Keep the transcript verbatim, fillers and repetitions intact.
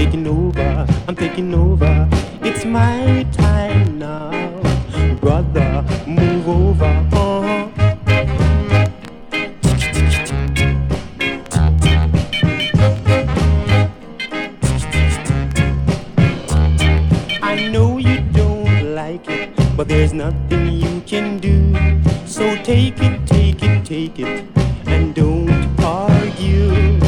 taking over, I'm taking over. It's my time now, brother, move over. Uh-huh. I know you don't like it, but there's nothing you can do. So take it, take it, take it, and don't argue.